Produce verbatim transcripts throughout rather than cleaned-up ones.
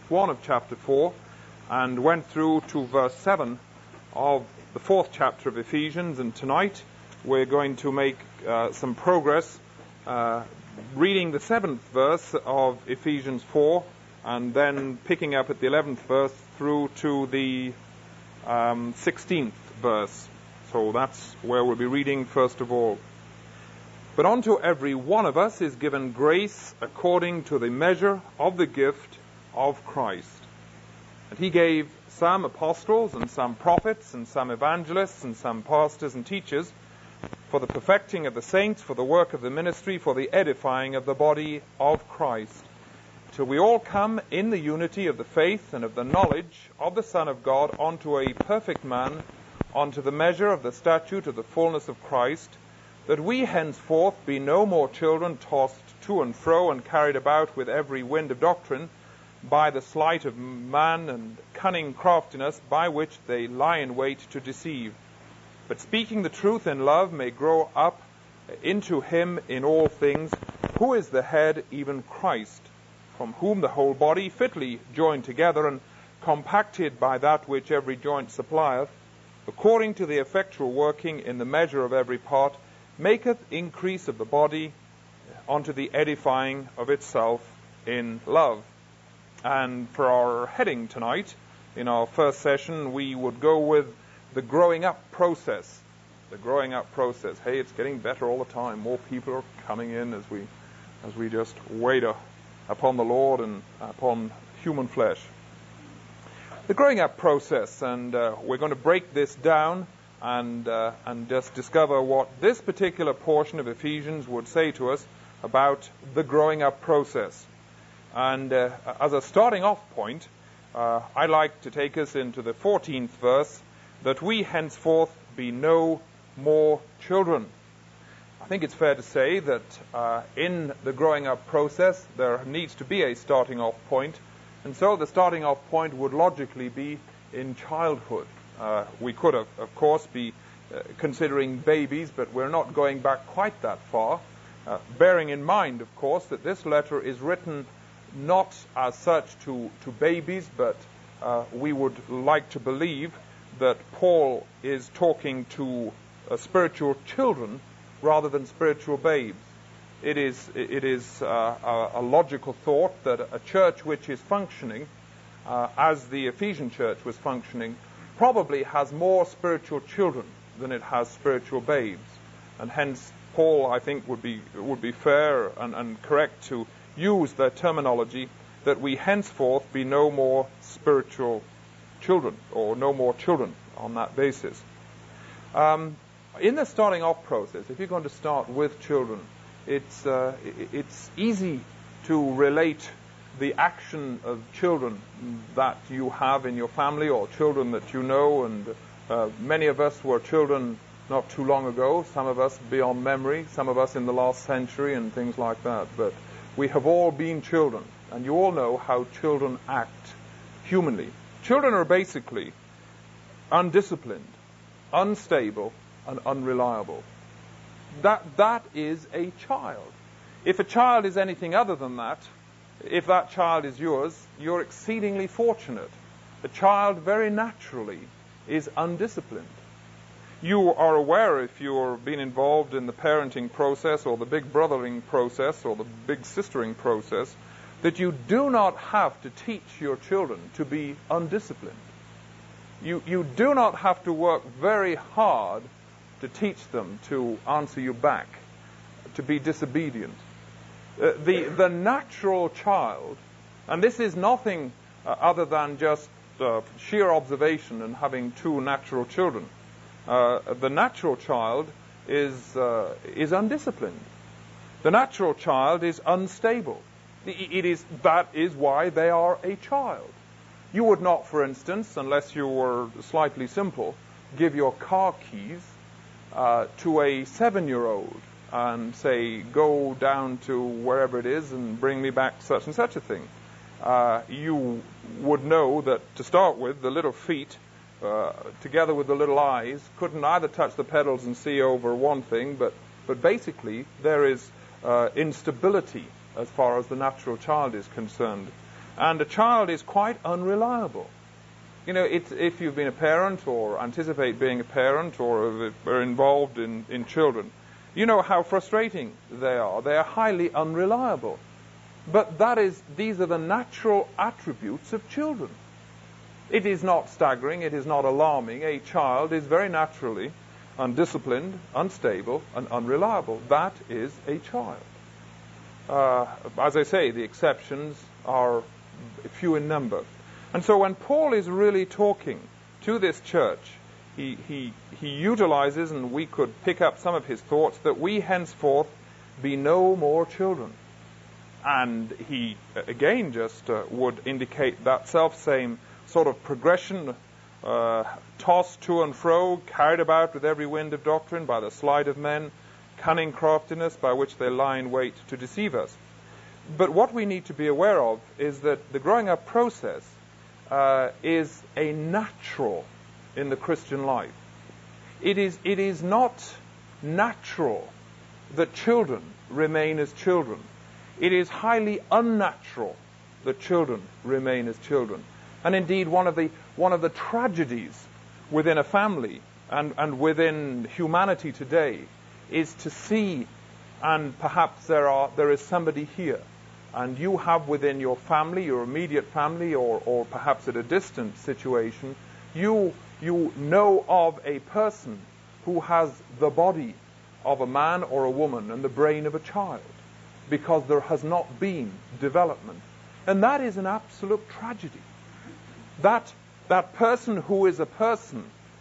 one of chapter four and went through to verse seven of the fourth chapter of Ephesians, and tonight we're going to make uh, some progress uh, reading the seventh verse of Ephesians four and then picking up at the eleventh verse through to the um, sixteenth verse. So that's where we'll be reading first of all. But unto every one of us is given grace according to the measure of the gift of Christ. And he gave some apostles and some prophets and some evangelists and some pastors and teachers for the perfecting of the saints, for the work of the ministry, for the edifying of the body of Christ, till we all come in the unity of the faith and of the knowledge of the Son of God unto a perfect man, unto the measure of the statute of the fullness of Christ, that we henceforth be no more children tossed to and fro and carried about with every wind of doctrine, by the sleight of man and cunning craftiness, by which they lie in wait to deceive. But speaking the truth in love may grow up into him in all things, who is the head, even Christ, from whom the whole body, fitly joined together and compacted by that which every joint supplieth, according to the effectual working in the measure of every part, maketh increase of the body unto the edifying of itself in love. And for our heading tonight, in our first session, we would go with the growing up process. The growing up process. Hey, it's getting better all the time. More people are coming in as we as we just wait upon the Lord and upon human flesh. The growing up process, and uh, we're going to break this down and uh, and just discover what this particular portion of Ephesians would say to us about the growing up process. And uh, as a starting off point, uh, I'd like to take us into the fourteenth verse, that we henceforth be no more children. I think it's fair to say that uh, in the growing up process there needs to be a starting off point, and so the starting off point would logically be in childhood. Uh, we could, have, of course, be uh, considering babies, but we're not going back quite that far, uh, bearing in mind, of course, that this letter is written not as such to, to babies, but uh, we would like to believe that Paul is talking to uh, spiritual children rather than spiritual babes. It is, it is uh, a, a logical thought that a church which is functioning, uh, as the Ephesian church was functioning, probably has more spiritual children than it has spiritual babes. And hence, Paul, I think, would be, would be fair and, and correct to use the terminology that we henceforth be no more spiritual children, or no more children on that basis. Um, in the starting off process, if you're going to start with children, it's uh, it's easy to relate the action of children that you have in your family, or children that you know, and uh, many of us were children not too long ago, some of us beyond memory, some of us in the last century and things like that, but we have all been children, and you all know how children act humanly. Children are basically undisciplined, unstable, and unreliable. That that is a child. If a child is anything other than that, if that child is yours, you're exceedingly fortunate. A child very naturally is undisciplined. You are aware, if you've been involved in the parenting process or the big brothering process or the big sistering process, that you do not have to teach your children to be undisciplined. You, you do not have to work very hard to teach them to answer you back, to be disobedient. Uh, the, the natural child, and this is nothing uh, other than just uh, sheer observation and having two natural children, Uh, the natural child is uh, is undisciplined. The natural child is unstable. It is that is why they are a child. You would not, for instance, unless you were slightly simple, give your car keys uh, to a seven-year-old and say, "Go down to wherever it is and bring me back such and such a thing." Uh, you would know that to start with, the little feet, Uh, together with the little eyes, couldn't either touch the pedals and see over one thing, but, but basically there is uh, instability as far as the natural child is concerned. And a child is quite unreliable. You know, it's, if you've been a parent or anticipate being a parent or are involved in, in children, you know how frustrating they are. They are highly unreliable. But that is, these are the natural attributes of children. It is not staggering, it is not alarming. A child is very naturally undisciplined, unstable, and unreliable. That is a child. Uh, as I say, the exceptions are few in number. And so when Paul is really talking to this church, he, he, he utilizes, and we could pick up some of his thoughts, that we henceforth be no more children. And he, again, just uh, would indicate that self-same sort of progression, uh, tossed to and fro, carried about with every wind of doctrine by the sleight of men, cunning craftiness by which they lie in wait to deceive us. But what we need to be aware of is that the growing up process uh, is a natural in the Christian life. It is, it is not natural that children remain as children. It is highly unnatural that children remain as children. And indeed, one of the, one of the tragedies within a family and, and within humanity today is to see, and perhaps there are there is somebody here, and you have within your family, your immediate family, or, or perhaps at a distant situation, you you know of a person who has the body of a man or a woman and the brain of a child, because there has not been development. And that is an absolute tragedy. That that person who is a person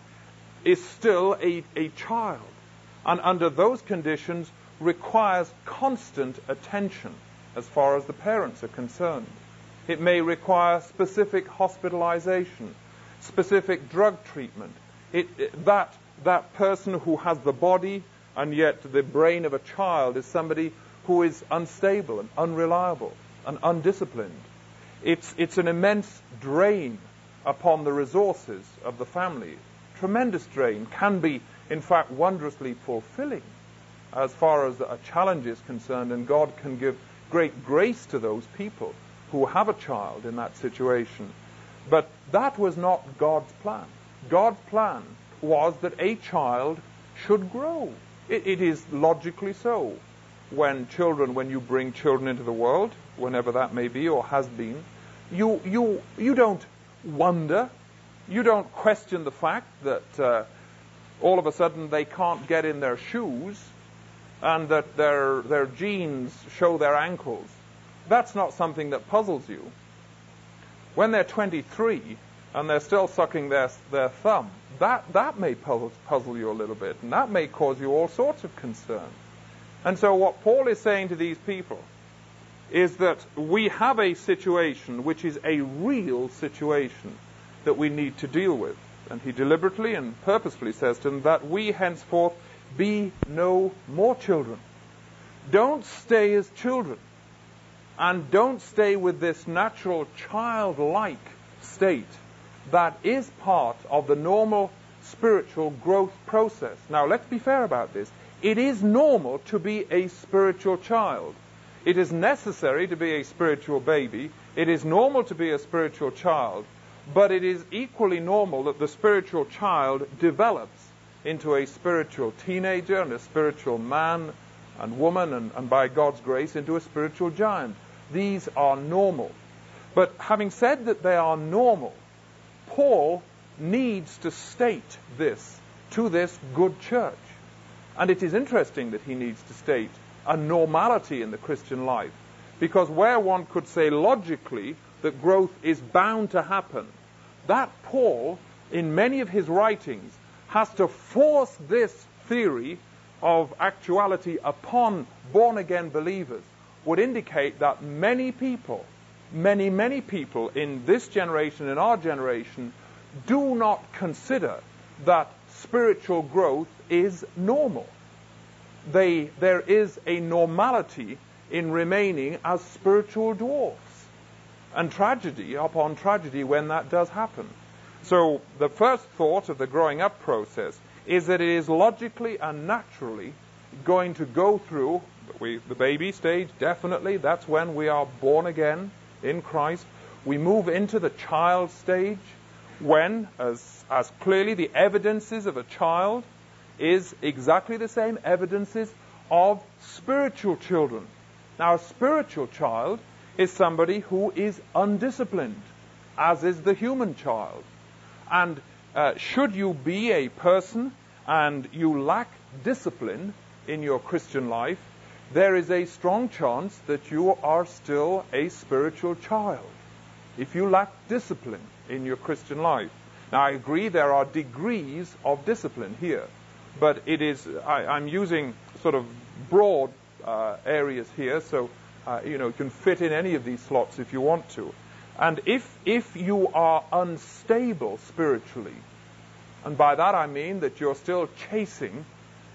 is still a, a child, and under those conditions requires constant attention as far as the parents are concerned. It may require specific hospitalization, specific drug treatment. It, it, that, that person who has the body and yet the brain of a child is somebody who is unstable and unreliable and undisciplined. It's, it's an immense drain upon the resources of the family. Tremendous drain. Can be, in fact, wondrously fulfilling as far as a challenge is concerned, and God can give great grace to those people who have a child in that situation. But that was not God's plan. God's plan was that a child should grow. It, it is logically so. When children, when you bring children into the world, whenever that may be or has been, you you you don't wonder, you don't question the fact that uh, all of a sudden they can't get in their shoes and that their their jeans show their ankles. That's not something that puzzles you. When they're twenty-three and they're still sucking their their thumb, that that may puzzle, puzzle you a little bit, and that may cause you all sorts of concern. And so what Paul is saying to these people is that we have a situation which is a real situation that we need to deal with. And he deliberately and purposefully says to them that we henceforth be no more children. Don't stay as children. And don't stay with this natural childlike state that is part of the normal spiritual growth process. Now, let's be fair about this. It is normal to be a spiritual child. It is necessary to be a spiritual baby. It is normal to be a spiritual child. But it is equally normal that the spiritual child develops into a spiritual teenager and a spiritual man and woman, and, and by God's grace, into a spiritual giant. These are normal. But having said that they are normal, Paul needs to state this to this good church. And it is interesting that he needs to state a normality in the Christian life, because where one could say logically that growth is bound to happen, that Paul, in many of his writings, has to force this theory of actuality upon born-again believers, would indicate that many people, many, many people in this generation, in our generation, do not consider that spiritual growth is normal. They, there is a normality in remaining as spiritual dwarfs. And tragedy upon tragedy when that does happen. So the first thought of the growing up process is that it is logically and naturally going to go through we, the baby stage, definitely. That's when we are born again in Christ. We move into the child stage when, as, as clearly the evidences of a child is exactly the same evidences of spiritual children. Now, a spiritual child is somebody who is undisciplined, as is the human child. And uh, should you be a person and you lack discipline in your Christian life, there is a strong chance that you are still a spiritual child, if you lack discipline in your Christian life. Now, I agree there are degrees of discipline here, but it is, I, I'm using sort of broad uh, areas here, so uh, you know, you can fit in any of these slots if you want to. And if if you are unstable spiritually, and by that I mean that you're still chasing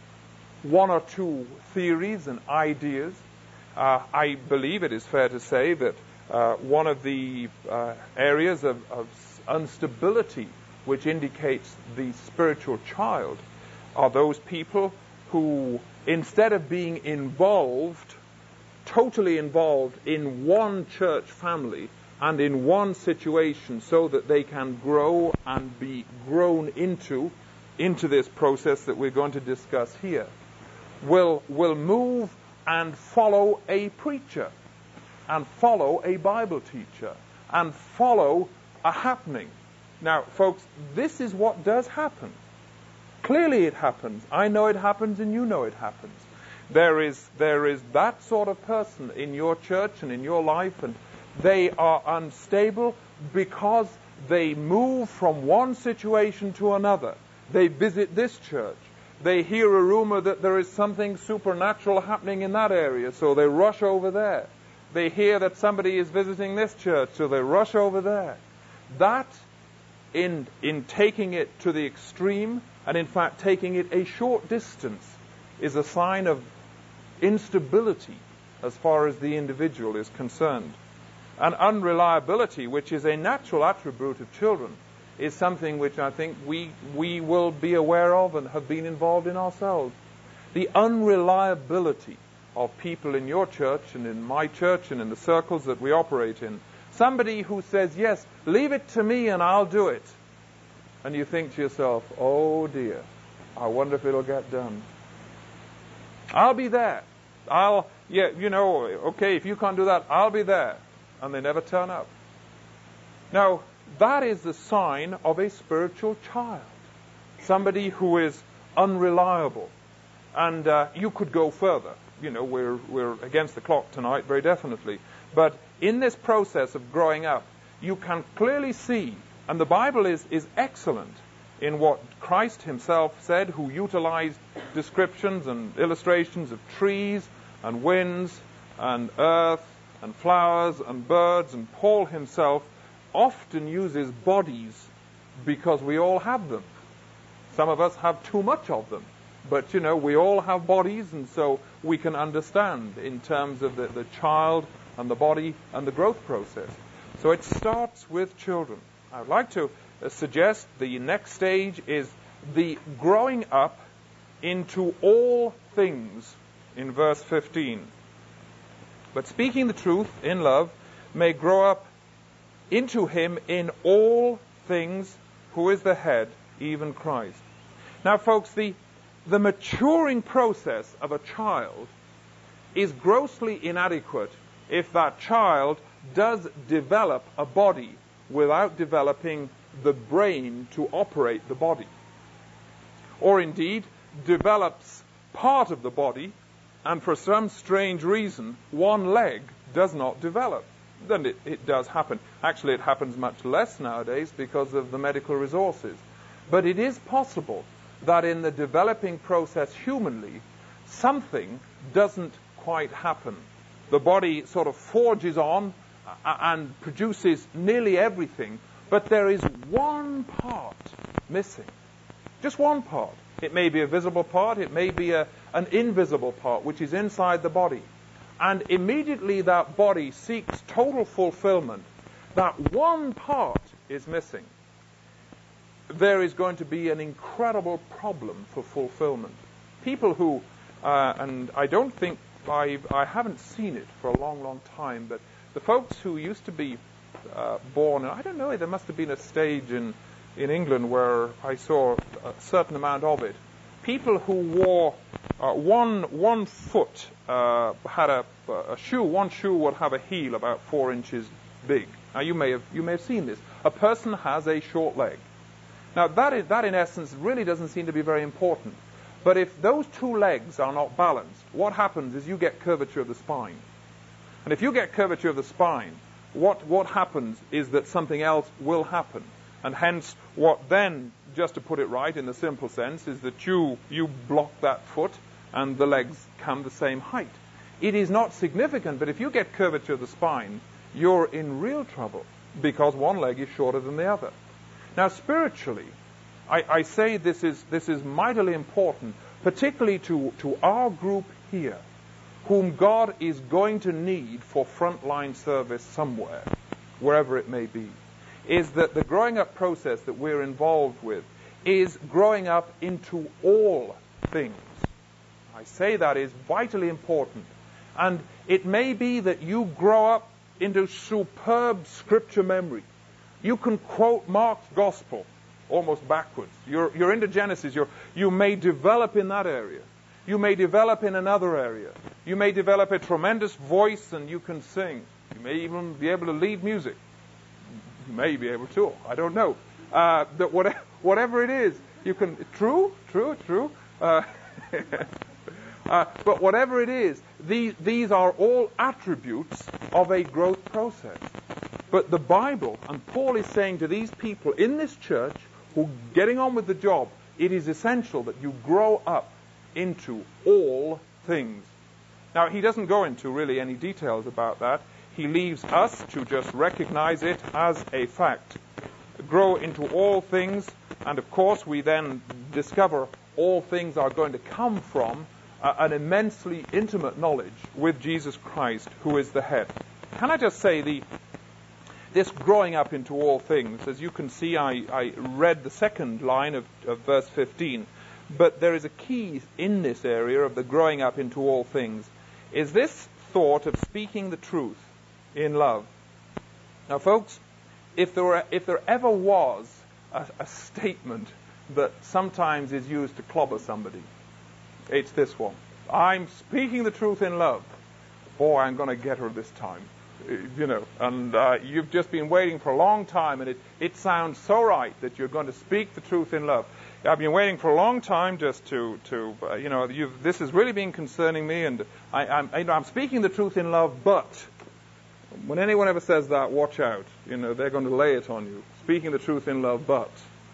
one or two theories and ideas, uh, I believe it is fair to say that uh, one of the uh, areas of, of instability which indicates the spiritual child are those people who, instead of being involved, totally involved in one church family and in one situation so that they can grow and be grown into, into this process that we're going to discuss here, will, will move and follow a preacher and follow a Bible teacher and follow a happening. Now, folks, this is what does happen. Clearly it happens. I know it happens and you know it happens. There is, there is that sort of person in your church and in your life, and they are unstable because they move from one situation to another. They visit this church. They hear a rumor that there is something supernatural happening in that area, so they rush over there. They hear that somebody is visiting this church, so they rush over there. That, in, in taking it to the extreme, and in fact taking it a short distance, is a sign of instability as far as the individual is concerned. And unreliability, which is a natural attribute of children, is something which I think we we will be aware of and have been involved in ourselves. The unreliability of people in your church and in my church and in the circles that we operate in. Somebody who says, yes, leave it to me and I'll do it. And you think to yourself, oh dear, I wonder if it'll get done. I'll be there. I'll, yeah, you know, okay, if you can't do that, I'll be there. And they never turn up. Now, that is the sign of a spiritual child. Somebody who is unreliable. And uh, you could go further. You know, we're, we're against the clock tonight, very definitely. But in this process of growing up, you can clearly see, and the Bible is, is excellent in what Christ himself said, who utilized descriptions and illustrations of trees and winds and earth and flowers and birds, and Paul himself often uses bodies because we all have them. Some of us have too much of them, but you know, we all have bodies, and so we can understand in terms of the, the child and the body and the growth process. So it starts with children. I would like to uh, suggest the next stage is the growing up into all things in verse fifteen. But speaking the truth in love may grow up into him in all things, who is the head, even Christ. Now, folks, the, the maturing process of a child is grossly inadequate if that child does develop a body without developing the brain to operate the body. Or indeed, develops part of the body, and for some strange reason, one leg does not develop. Then it, it does happen. Actually, it happens much less nowadays because of the medical resources. But it is possible that in the developing process humanly, something doesn't quite happen. The body sort of forges on and produces nearly everything, but there is one part missing. Just one part. It may be a visible part, it may be a, an invisible part, which is inside the body. And immediately that body seeks total fulfillment. That one part is missing. There is going to be an incredible problem for fulfillment. People who, uh, and I don't think, I've, I haven't seen it for a long, long time, but the folks who used to be uh, born, I don't know, there must have been a stage in, in England where I saw a certain amount of it. People who wore uh, one one foot uh, had a, a shoe. One shoe would have a heel about four inches big. Now you may have you may have seen this. A person has a short leg. Now that is, that in essence really doesn't seem to be very important. But if those two legs are not balanced, what happens is you get curvature of the spine. And if you get curvature of the spine, what what happens is that something else will happen. And hence, what then, just to put it right in the simple sense, is that you you block that foot and the legs come the same height. It is not significant, but if you get curvature of the spine, you're in real trouble because one leg is shorter than the other. Now, spiritually, I, I say this is this is mightily important, particularly to, to our group here, whom God is going to need for frontline service somewhere, wherever it may be, is that the growing up process that we're involved with is growing up into all things. I say that is vitally important. And it may be that you grow up into superb scripture memory. You can quote Mark's gospel almost backwards. You're, you're into Genesis. You're, you may develop in that area. You may develop in another area. You may develop a tremendous voice and you can sing. You may even be able to lead music. You may be able to. I don't know. Uh, that whatever, whatever it is, you can. True, true, true. Uh, uh, but whatever it is, these these are all attributes of a growth process. But the Bible, and Paul is saying to these people in this church who are getting on with the job, it is essential that you grow up into all things. Now, he doesn't go into really any details about that. He leaves us to just recognize it as a fact. Grow into all things, and of course we then discover all things are going to come from uh, an immensely intimate knowledge with Jesus Christ, who is the head. Can I just say, the this growing up into all things, as you can see, I, I read the second line of, of verse fifteen, but there is a key in this area of the growing up into all things, is this thought of speaking the truth in love. Now, folks, if there were, if there ever was a, a statement that sometimes is used to clobber somebody, it's this one. I'm speaking the truth in love. Boy, I'm going to get her this time. You know, and uh, you've just been waiting for a long time, and it, it sounds so right that you're going to speak the truth in love. I've been waiting for a long time just to, to uh, you know, you've, this has really been concerning me, and I, I'm, you know, I'm speaking the truth in love, but when anyone ever says that, watch out. You know, they're going to lay it on you. Speaking the truth in love, but.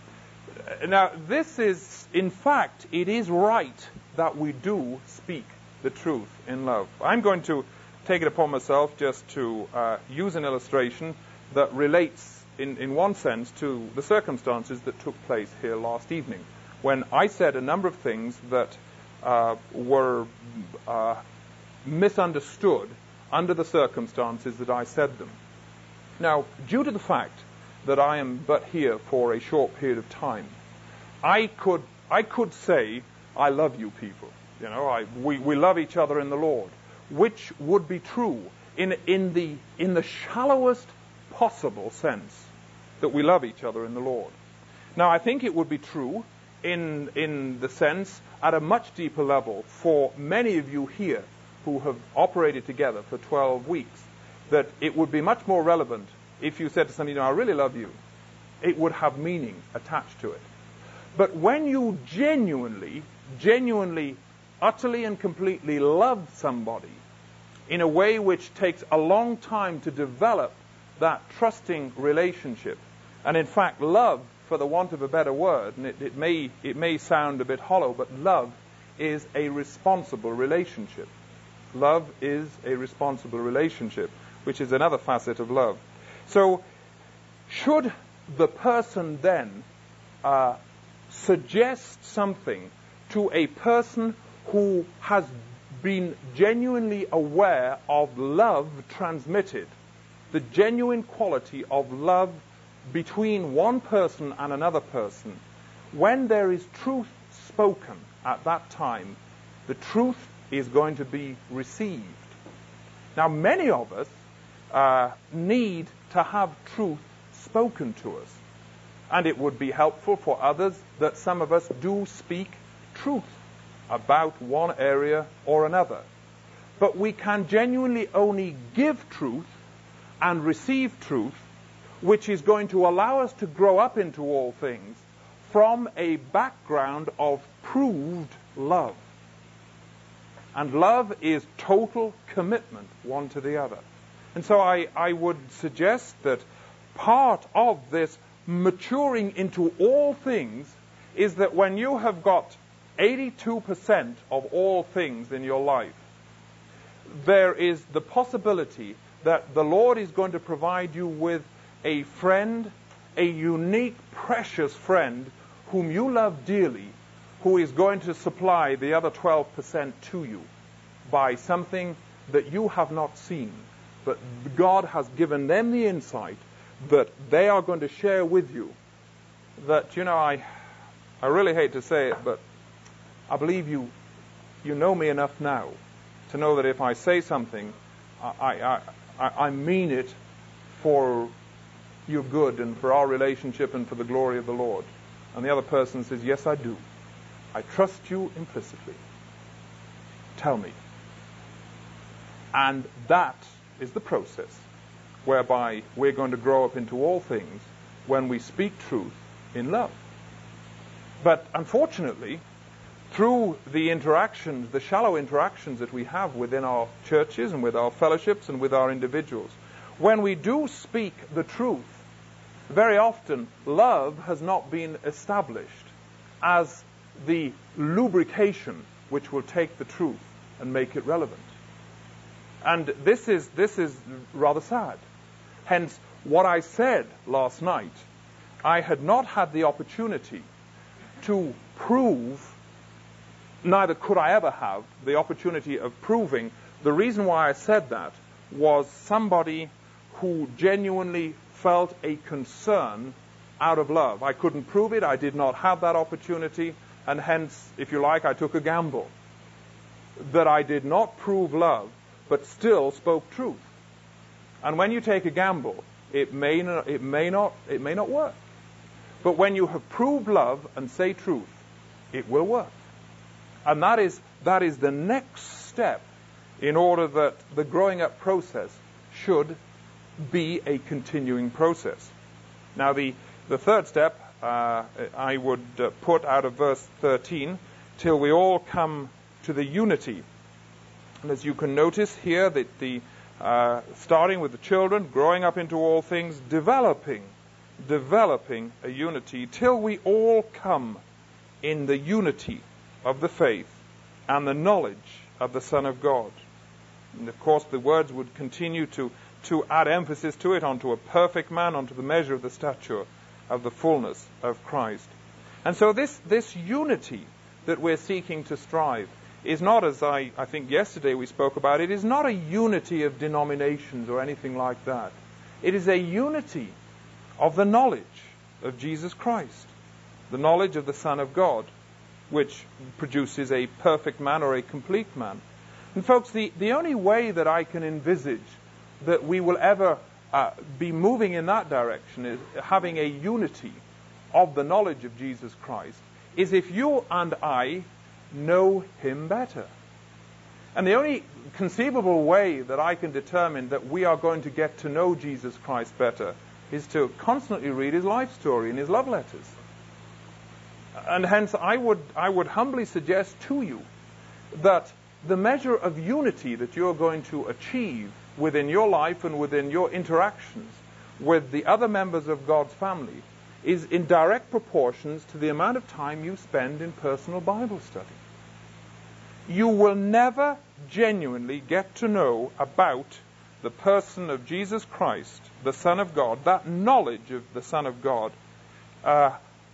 Now, this is, in fact, it is right that we do speak the truth in love. I'm going to take it upon myself just to uh, use an illustration that relates, in, in one sense, to the circumstances that took place here last evening, when I said a number of things that uh, were uh, misunderstood under the circumstances that I said them. Now, due to the fact that I am but here for a short period of time, I could I could say, I love you people. You know, I, we, we love each other in the Lord, which would be true in in the in the shallowest possible sense, that we love each other in the Lord. Now, I think it would be true in in the sense at a much deeper level for many of you here who have operated together for twelve weeks, that it would be much more relevant if you said to somebody, you know, I really love you. It would have meaning attached to it. But when you genuinely, genuinely, utterly and completely love somebody in a way which takes a long time to develop that trusting relationship, and in fact love, for the want of a better word, and it, it may it may sound a bit hollow, but love is a responsible relationship. Love is a responsible relationship, which is another facet of love. So, should the person then uh, suggest something to a person who has been genuinely aware of love transmitted, the genuine quality of love between one person and another person, when there is truth spoken at that time, the truth is going to be received. Now, many of us, uh, need to have truth spoken to us. And it would be helpful for others that some of us do speak truth about one area or another. But we can genuinely only give truth and receive truth, which is going to allow us to grow up into all things from a background of proved love. And love is total commitment one to the other. And so I, I would suggest that part of this maturing into all things is that when you have got eighty-two percent of all things in your life, there is the possibility that the Lord is going to provide you with a friend, a unique, precious friend whom you love dearly, who is going to supply the other twelve percent to you by something that you have not seen. But God has given them the insight that they are going to share with you. That, you know, I I really hate to say it, but I believe you you know me enough now to know that if I say something, I I, I, I mean it for your good and for our relationship and for the glory of the Lord. And the other person says, yes, I do. I trust you implicitly. Tell me. And that is the process whereby we're going to grow up into all things when we speak truth in love. But unfortunately, through the interactions, the shallow interactions that we have within our churches and with our fellowships and with our individuals, when we do speak the truth, very often love has not been established as the lubrication which will take the truth and make it relevant. And this is this is rather sad. Hence, what I said last night, I had not had the opportunity to prove, neither could I ever have the opportunity of proving. The reason why I said that was somebody who genuinely felt a concern out of love. I couldn't prove it. I did not have that opportunity. And hence, if you like, I took a gamble that I did not prove love, but still spoke truth. And when you take a gamble, it may not, it may not, it may not work. But when you have proved love and say truth, it will work. And that is that is the next step in order that the growing up process should be a continuing process. Now, the the third step uh, I would uh, put out of verse thirteen, till we all come to the unity. And as you can notice here, that the uh, starting with the children, growing up into all things, developing, developing a unity, till we all come in the unity of the faith and the knowledge of the Son of God. And of course, the words would continue to to add emphasis to it, onto a perfect man, onto the measure of the stature of the fullness of Christ. And so this this unity that we're seeking to strive is not, as I, I think yesterday we spoke about, it is not a unity of denominations or anything like that. It is a unity of the knowledge of Jesus Christ, the knowledge of the Son of God, which produces a perfect man or a complete man. And folks, the, the only way that I can envisage that we will ever uh, be moving in that direction is having a unity of the knowledge of Jesus Christ, is if you and I know him better. And the only conceivable way that I can determine that we are going to get to know Jesus Christ better is to constantly read his life story and his love letters. And hence I would I would humbly suggest to you that the measure of unity that you're going to achieve within your life and within your interactions with the other members of God's family is in direct proportions to the amount of time you spend in personal Bible study. You will never genuinely get to know about the person of Jesus Christ, the Son of God, that knowledge of the Son of God, uh,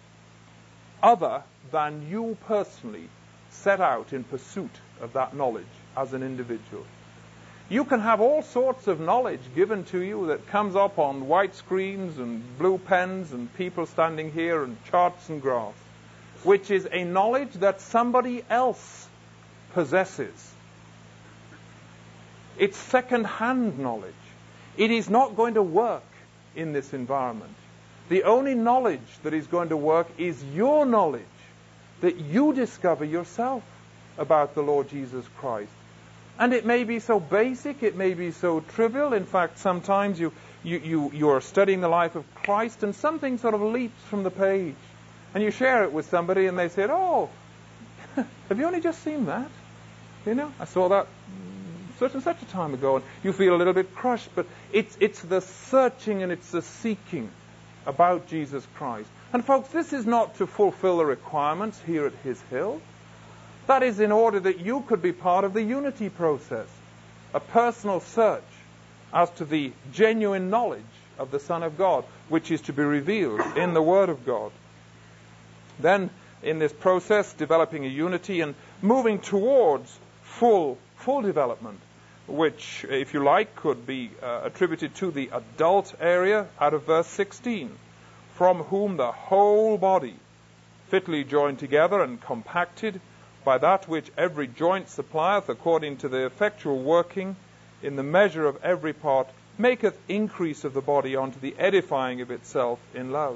other than you personally set out in pursuit of that knowledge as an individual. You can have all sorts of knowledge given to you that comes up on white screens and blue pens and people standing here and charts and graphs, which is a knowledge that somebody else possesses. It's second-hand knowledge. It is not going to work in this environment. The only knowledge that is going to work is your knowledge, that you discover yourself about the Lord Jesus Christ. And it may be so basic, it may be so trivial. In fact, sometimes you, you, you, you are studying the life of Christ and something sort of leaps from the page. And you share it with somebody and they say, oh, have you only just seen that? You know, I saw that such and such a time ago. And you feel a little bit crushed, but it's, it's the searching and it's the seeking about Jesus Christ. And folks, this is not to fulfill the requirements here at His Hill. That is in order that you could be part of the unity process, a personal search as to the genuine knowledge of the Son of God, which is to be revealed in the Word of God. Then, in this process, developing a unity and moving towards full, full development, which, if you like, could be uh, attributed to the adult area out of verse sixteen, from whom the whole body, fitly joined together and compacted by that which every joint supplieth, according to the effectual working in the measure of every part, maketh increase of the body unto the edifying of itself in love.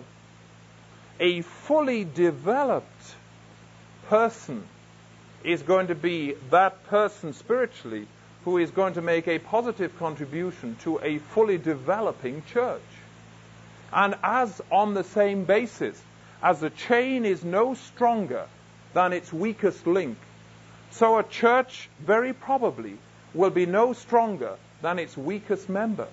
A fully developed person is going to be that person spiritually who is going to make a positive contribution to a fully developing church. And as on the same basis, as the chain is no stronger than its weakest link, so a church very probably will be no stronger than its weakest member.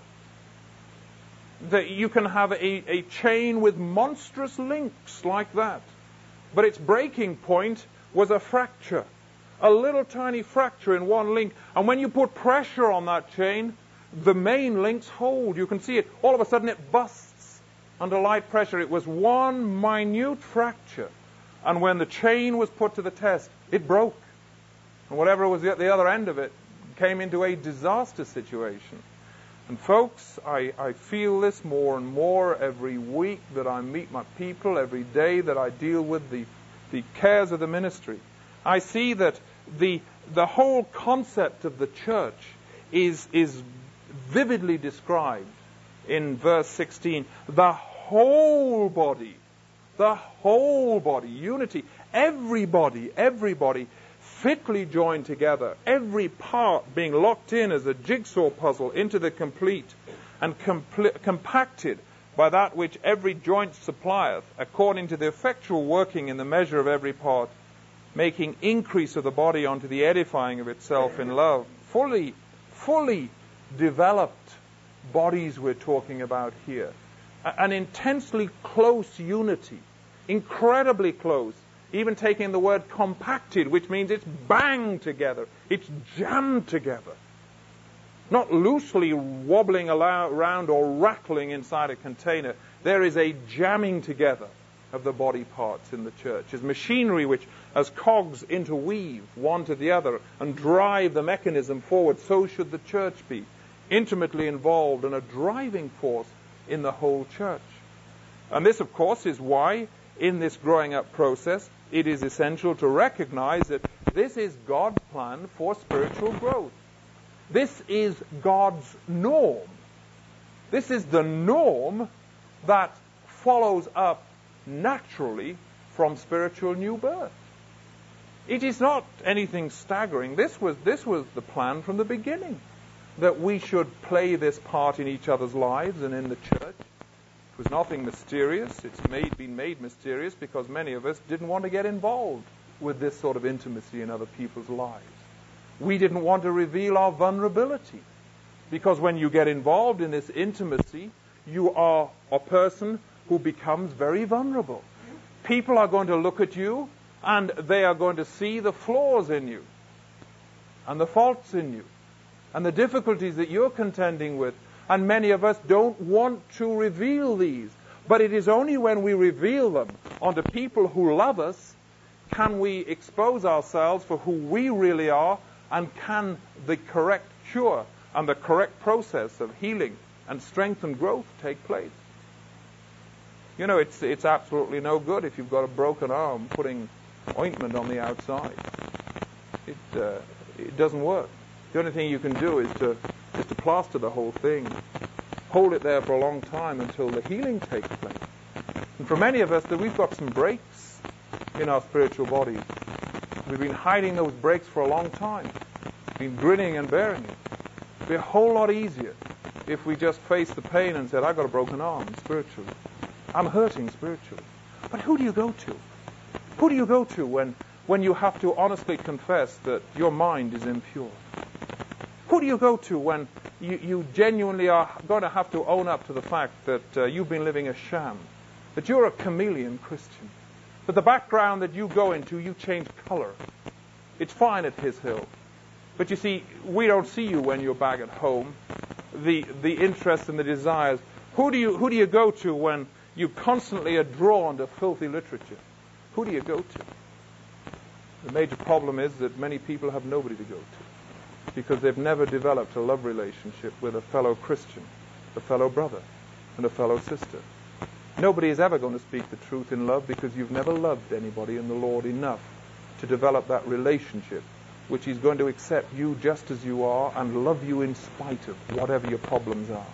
That you can have a, a chain with monstrous links like that, but its breaking point was a fracture, a little tiny fracture in one link, and when you put pressure on that chain, the main links hold. You can see it. All of a sudden it busts under light pressure. It was one minute fracture, and when the chain was put to the test, it broke. And whatever was at the other end of it came into a disaster situation. And folks, I, I feel this more and more every week that I meet my people, every day that I deal with the, the cares of the ministry. I see that the, the whole concept of the church is, is vividly described in verse sixteen. The whole body, the whole body, unity, everybody, everybody, fitly joined together, every part being locked in as a jigsaw puzzle into the complete, and compl- compacted by that which every joint supplieth, according to the effectual working in the measure of every part, making increase of the body unto the edifying of itself in love. Fully, fully developed bodies we're talking about here. A- an intensely close unity, incredibly close. Even taking the word compacted, which means it's banged together. It's jammed together. Not loosely wobbling around or rattling inside a container. There is a jamming together of the body parts in the church. It's machinery which, as cogs interweave one to the other and drive the mechanism forward, so should the church be. Intimately involved and a driving force in the whole church. And this, of course, is why in this growing up process, it is essential to recognize that this is God's plan for spiritual growth. This is God's norm. This is the norm that follows up naturally from spiritual new birth. It is not anything staggering. This was, this was the plan from the beginning, that we should play this part in each other's lives and in the church. It was nothing mysterious. It's made, been made mysterious because many of us didn't want to get involved with this sort of intimacy in other people's lives. We didn't want to reveal our vulnerability, because when you get involved in this intimacy, you are a person who becomes very vulnerable. People are going to look at you and they are going to see the flaws in you and the faults in you and the difficulties that you're contending with. And many of us don't want to reveal these. But it is only when we reveal them unto people who love us can we expose ourselves for who we really are, and can the correct cure and the correct process of healing and strength and growth take place. You know, it's it's absolutely no good if you've got a broken arm putting ointment on the outside. It uh, it doesn't work. The only thing you can do is to is to plaster the whole thing. hold it there for a long time until the healing takes place. And for many of us, that we've got some breaks in our spiritual bodies. We've been hiding those breaks for a long time, been grinning and bearing it. It'd be a whole lot easier if we just faced the pain and said, I've got a broken arm spiritually. I'm hurting spiritually. But who do you go to? Who do you go to when, when you have to honestly confess that your mind is impure? Who do you go to when you, you genuinely are going to have to own up to the fact that uh, you've been living a sham, that you're a chameleon Christian, that the background that you go into, you change color. It's fine at His Hill. But you see, we don't see you when you're back at home. The the interests and the desires. Who do you who do you go to when you constantly are drawn to filthy literature? Who do you go to? The major problem is that many people have nobody to go to because they've never developed a love relationship with a fellow Christian, a fellow brother, and a fellow sister. Nobody is ever going to speak the truth in love because you've never loved anybody in the Lord enough to develop that relationship which is going to accept you just as you are and love you in spite of whatever your problems are.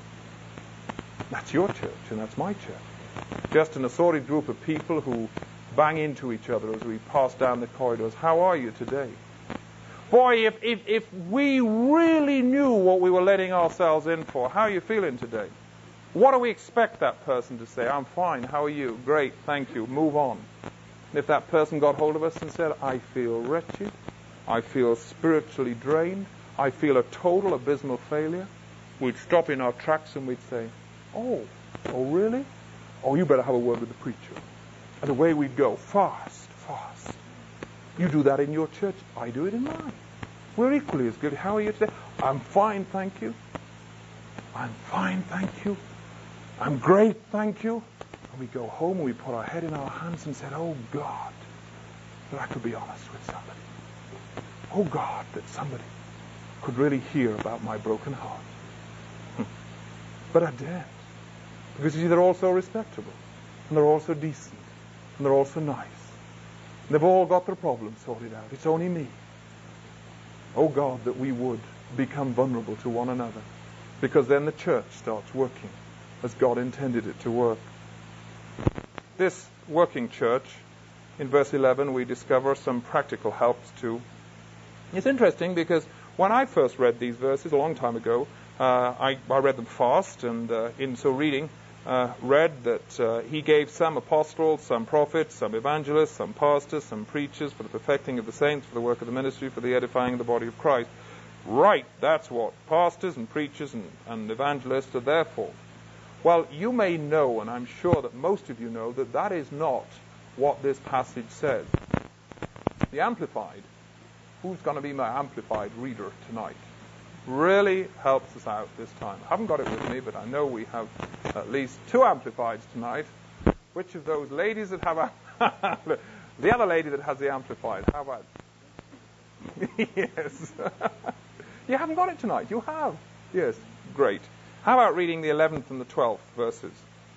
That's your church and that's my church. Just an assorted group of people who bang into each other as we pass down the corridors. How are you today? Boy, if, if, if we really knew what we were letting ourselves in for, how are you feeling today? What do we expect that person to say? I'm fine. How are you? Great. Thank you. Move on. And if that person got hold of us and said, I feel wretched, I feel spiritually drained, I feel a total abysmal failure, we'd stop in our tracks and we'd say, oh, oh really? Oh, you better have a word with the preacher. And away we'd go, fast, fast. You do that in your church, I do it in mine. We're equally as good. How are you today? I'm fine, thank you. I'm fine, thank you. I'm great, thank you. And we go home and we put our head in our hands and said, oh God, that I could be honest with somebody. Oh God, that somebody could really hear about my broken heart. But I daren't. Because you see, they're all so respectable. And they're all so decent. And they're all so nice. And they've all got their problems sorted out. It's only me. Oh God, that we would become vulnerable to one another. Because then the church starts working as God intended it to work. This working church, in verse eleven, we discover some practical helps too. It's interesting because when I first read these verses a long time ago, uh, I, I read them fast, and uh, in so reading, uh, read that uh, He gave some apostles, some prophets, some evangelists, some pastors, some preachers for the perfecting of the saints, for the work of the ministry, for the edifying of the body of Christ. Right, that's what pastors and preachers and, and evangelists are there for. Well, you may know, and I'm sure that most of you know, that that is not what this passage says. The Amplified, who's going to be my Amplified reader tonight, really helps us out this time. I haven't got it with me, but I know we have at least two Amplifieds tonight. Which of those ladies that have the other lady that has the Amplified? How about? Yes. You haven't got it tonight. You have. Yes. Great. How about reading the eleventh and the twelfth verses?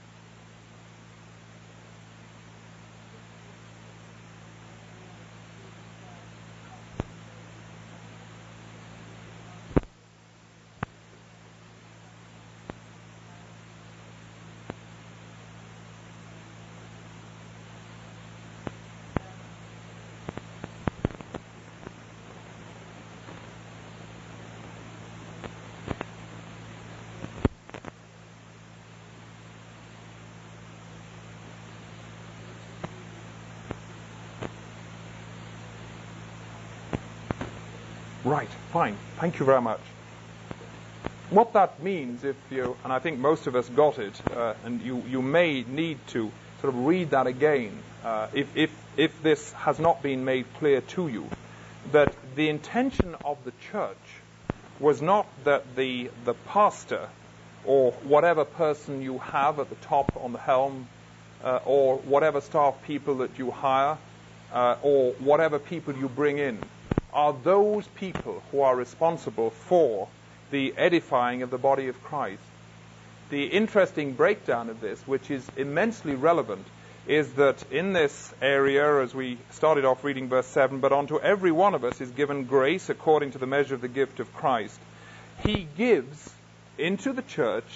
Right, fine. Thank you very much. What that means, if you, and I think most of us got it, uh, and you, you may need to sort of read that again, uh, if, if, if this has not been made clear to you, that the intention of the church was not that the, the pastor or whatever person you have at the top on the helm, uh, or whatever staff people that you hire, uh, or whatever people you bring in, are those people who are responsible for the edifying of the body of Christ. The interesting breakdown of this, which is immensely relevant, is that in this area, as we started off reading verse seven, but unto every one of us is given grace according to the measure of the gift of Christ. He gives into the church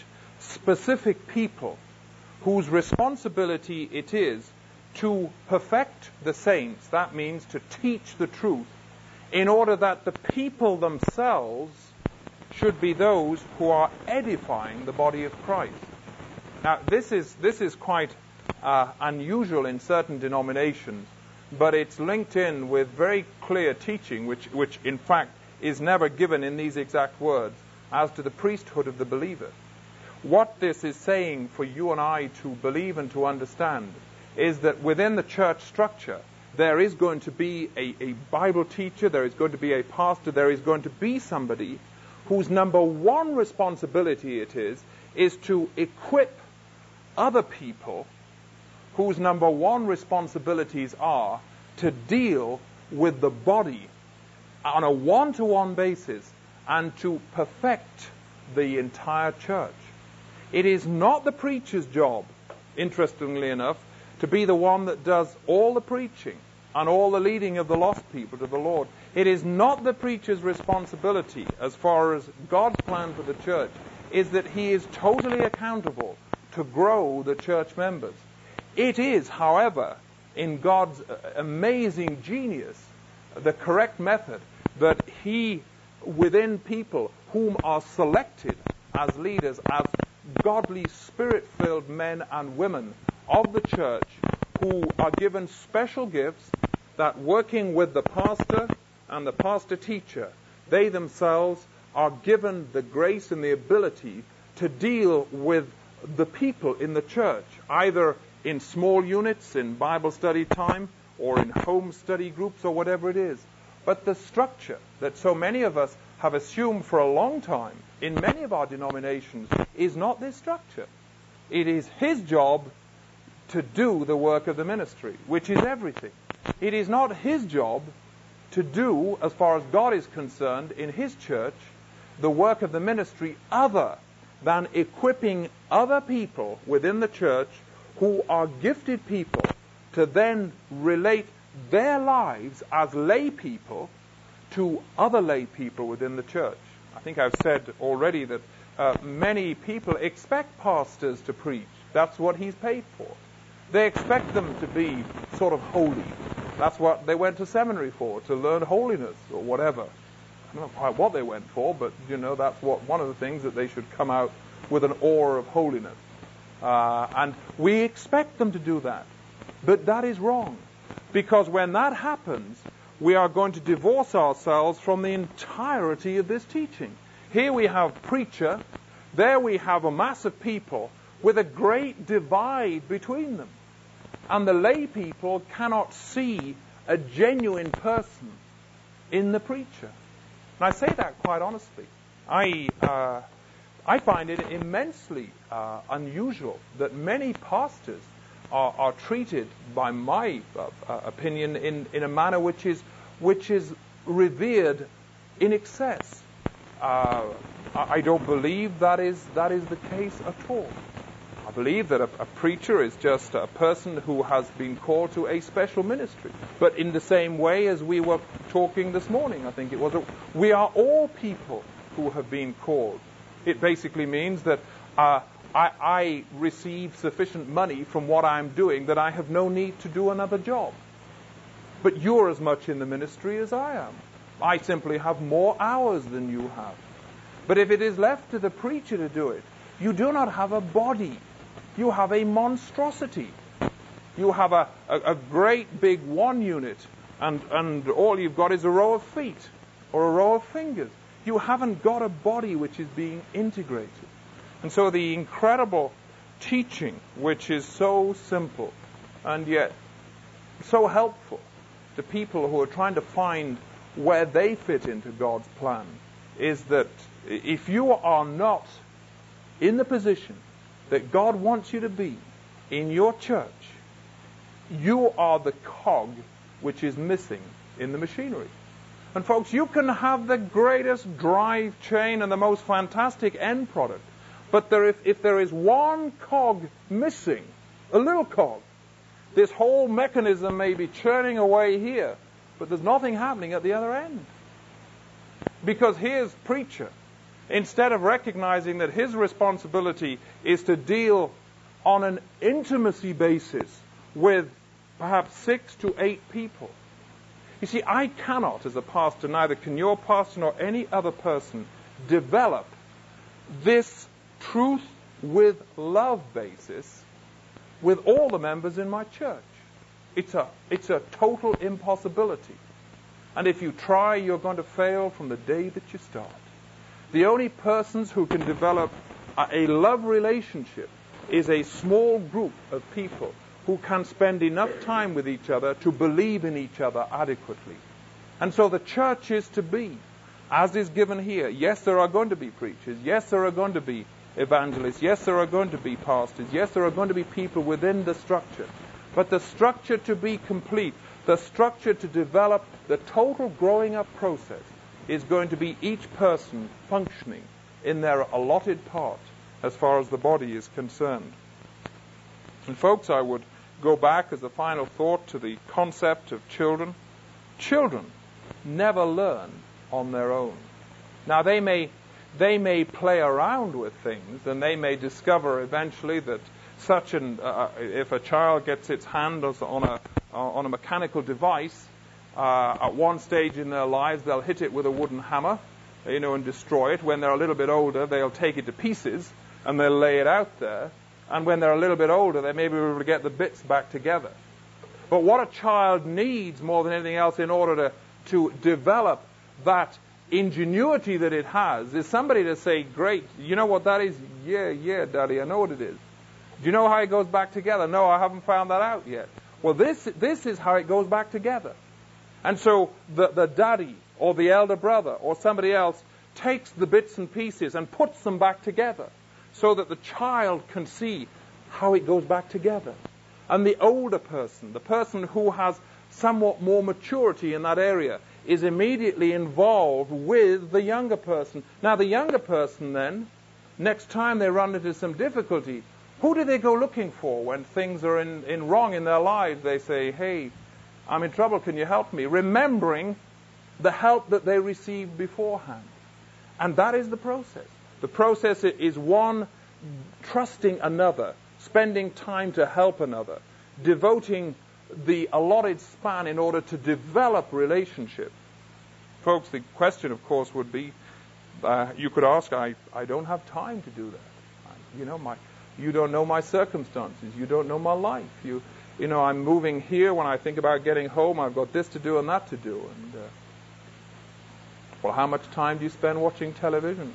specific people whose responsibility it is to perfect the saints. That means to teach the truth, in order that the people themselves should be those who are edifying the body of Christ. Now, this is this is quite uh, unusual in certain denominations, but it's linked in with very clear teaching, which, which in fact is never given in these exact words, as to the priesthood of the believer. What this is saying for you and I to believe and to understand is that within the church structure, there is going to be a, a Bible teacher, there is going to be a pastor, there is going to be somebody whose number one responsibility it is, is to equip other people whose number one responsibilities are to deal with the body on a one-to-one basis and to perfect the entire church. It is not the preacher's job, interestingly enough, to be the one that does all the preaching and all the leading of the lost people to the Lord. It is not the preacher's responsibility, as far as God's plan for the church, is that he is totally accountable to grow the church members. It is, however, in God's amazing genius, the correct method that he, within people whom are selected as leaders, as godly, spirit-filled men and women of the church, who are given special gifts, that working with the pastor and the pastor teacher, they themselves are given the grace and the ability to deal with the people in the church, either in small units, in Bible study time, or in home study groups, or whatever it is. But the structure that so many of us have assumed for a long time in many of our denominations is not this structure. It is his job to do the work of the ministry, which is everything. It is not his job to do, as far as God is concerned, in his church, the work of the ministry other than equipping other people within the church who are gifted people to then relate their lives as lay people to other lay people within the church. I think I've said already that uh, many people expect pastors to preach. That's what he's paid for. They expect them to be sort of holy. That's what they went to seminary for, to learn holiness or whatever. I don't know quite what they went for, but, you know, that's what one of the things, that they should come out with an aura of holiness. Uh, and we expect them to do that. But that is wrong. Because when that happens, we are going to divorce ourselves from the entirety of this teaching. Here we have preacher, there we have a mass of people with a great divide between them. And the lay people cannot see a genuine person in the preacher. And I say that quite honestly. I uh, I find it immensely uh, unusual that many pastors are, are treated, by my uh, uh, opinion, in, in a manner which is which is revered in excess. Uh, I don't believe that is that is the case at all. I believe that a, a preacher is just a person who has been called to a special ministry. But in the same way as we were talking this morning, I think it was, a, we are all people who have been called. It basically means that uh, I, I receive sufficient money from what I'm doing that I have no need to do another job. But you're as much in the ministry as I am. I simply have more hours than you have. But if it is left to the preacher to do it, you do not have a body. You have a monstrosity. You have a, a, a great big one unit, and, and all you've got is a row of feet or a row of fingers. You haven't got a body which is being integrated. And so the incredible teaching, which is so simple and yet so helpful to people who are trying to find where they fit into God's plan, is that if you are not in the position that God wants you to be in your church, you are the cog which is missing in the machinery. And folks, you can have the greatest drive chain and the most fantastic end product, but there, if, if there is one cog missing, a little cog, this whole mechanism may be churning away here, but there's nothing happening at the other end. Because here's preacher, instead of recognizing that his responsibility is to deal on an intimacy basis with perhaps six to eight people. You see, I cannot, as a pastor, neither can your pastor nor any other person, develop this truth with love basis with all the members in my church. It's a, it's a total impossibility. And if you try, you're going to fail from the day that you start. The only persons who can develop a, a love relationship is a small group of people who can spend enough time with each other to believe in each other adequately. And so the church is to be, as is given here. Yes, there are going to be preachers. Yes, there are going to be evangelists. Yes, there are going to be pastors. Yes, there are going to be people within the structure. But the structure to be complete, the structure to develop the total growing up process, is going to be each person functioning in their allotted part as far as the body is concerned. And folks, I would go back as a final thought to the concept of children. Children never learn on their own. Now, they may they may play around with things, and they may discover eventually that such an uh, if a child gets its hand on a on a mechanical device, uh, at one stage in their lives they'll hit it with a wooden hammer, you know, and destroy it. When they're a little bit older, they'll take it to pieces and they'll lay it out there. And when they're a little bit older, they may be able to get the bits back together. But what a child needs more than anything else in order to, to develop that ingenuity that it has is somebody to say, great, you know what that is? Yeah, yeah, Daddy, I know what it is. Do you know how it goes back together? No, I haven't found that out yet. Well, this this is how it goes back together. And so the, the daddy or the elder brother or somebody else takes the bits and pieces and puts them back together, so that the child can see how it goes back together. And the older person, the person who has somewhat more maturity in that area, is immediately involved with the younger person. Now, the younger person then, next time they run into some difficulty, who do they go looking for when things are in, in wrong in their lives? They say, hey, I'm in trouble, can you help me? Remembering the help that they received beforehand. And that is the process. The process is one, trusting another, spending time to help another, devoting the allotted span in order to develop relationship. Folks, the question, of course, would be, uh, you could ask, I, I don't have time to do that. I, you know, my, you don't know my circumstances. You don't know my life. You, you know, I'm moving here. When I think about getting home, I've got this to do and that to do. And uh, well, how much time do you spend watching television?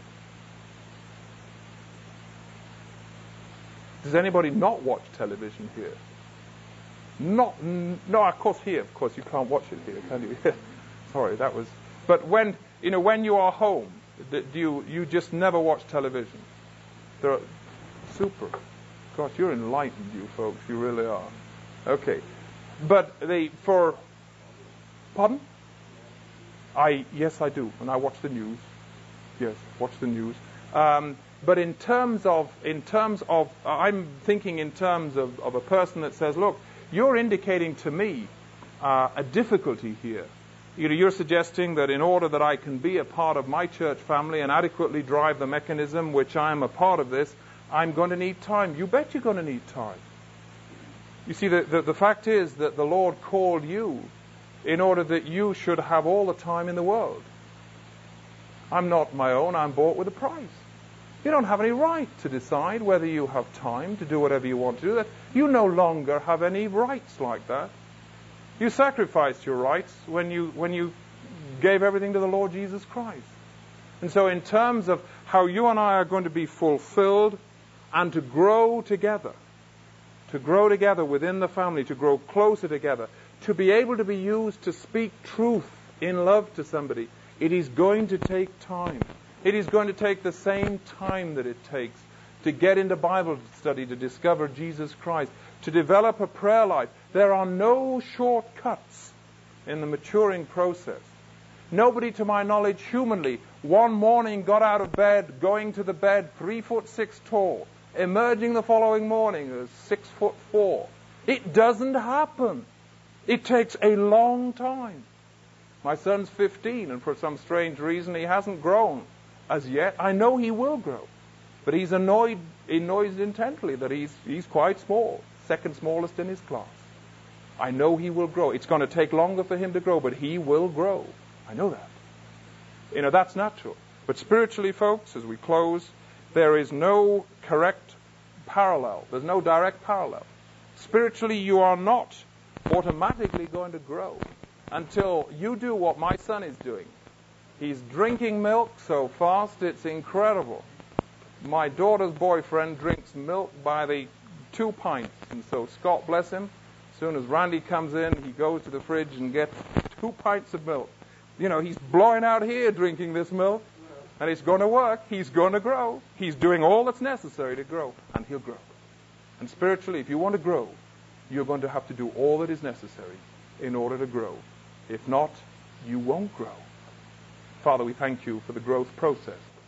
Does anybody not watch television here? Not, no, of course here. Of course you can't watch it here, can you? Sorry, that was. But when you know when you are home, do you you just never watch television? There are, super. Gosh, you're enlightened, you folks. You really are. Okay, but they for. Pardon? I yes I do, and I watch the news. Yes, watch the news. Um, But in terms of, in terms of, I'm thinking in terms of, of a person that says, look, you're indicating to me uh, a difficulty here. You know, you're suggesting that in order that I can be a part of my church family and adequately drive the mechanism which I'm a part of this, I'm going to need time. You bet you're going to need time. You see, the, the, the fact is that the Lord called you in order that you should have all the time in the world. I'm not my own. I'm bought with a price. You don't have any right to decide whether you have time to do whatever you want to do. That you no longer have any rights like that. You sacrificed your rights when you when you gave everything to the Lord Jesus Christ. And so in terms of how you and I are going to be fulfilled and to grow together, to grow together within the family, to grow closer together, to be able to be used to speak truth in love to somebody, it is going to take time. It is going to take the same time that it takes to get into Bible study, to discover Jesus Christ, to develop a prayer life. There are no shortcuts in the maturing process. Nobody, to my knowledge, humanly, one morning got out of bed, going to the bed three foot six tall, emerging the following morning as six foot four. It doesn't happen. It takes a long time. My son's fifteen, and for some strange reason, he hasn't grown as yet. I know he will grow. But he's annoyed, annoyed intently that he's, he's quite small, second smallest in his class. I know he will grow. It's going to take longer for him to grow, but he will grow. I know that. You know, that's natural. But spiritually, folks, as we close, there is no correct parallel. There's no direct parallel. Spiritually, you are not automatically going to grow until you do what my son is doing. He's drinking milk so fast, it's incredible. My daughter's boyfriend drinks milk by the two pints. And so Scott, bless him, as soon as Randy comes in, he goes to the fridge and gets two pints of milk. You know, he's blowing out here drinking this milk. And it's going to work. He's going to grow. He's doing all that's necessary to grow. And he'll grow. And spiritually, if you want to grow, you're going to have to do all that is necessary in order to grow. If not, you won't grow. Father, we thank you for the growth process.